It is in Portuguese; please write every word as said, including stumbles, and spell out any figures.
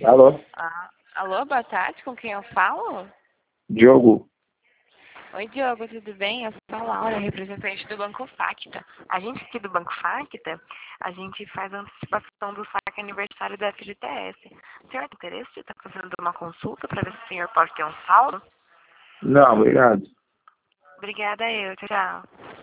Alô? Ah, alô, boa tarde, com quem eu falo? Diogo. Oi, Diogo, tudo bem? Eu sou a Laura, representante do Banco Facta. A gente aqui do Banco Facta, a gente faz a antecipação do saque aniversário da F G T S. O senhor tem interesse? Está fazendo uma consulta para ver se o senhor pode ter um saldo? Não, obrigado. Obrigada, eu. Tchau.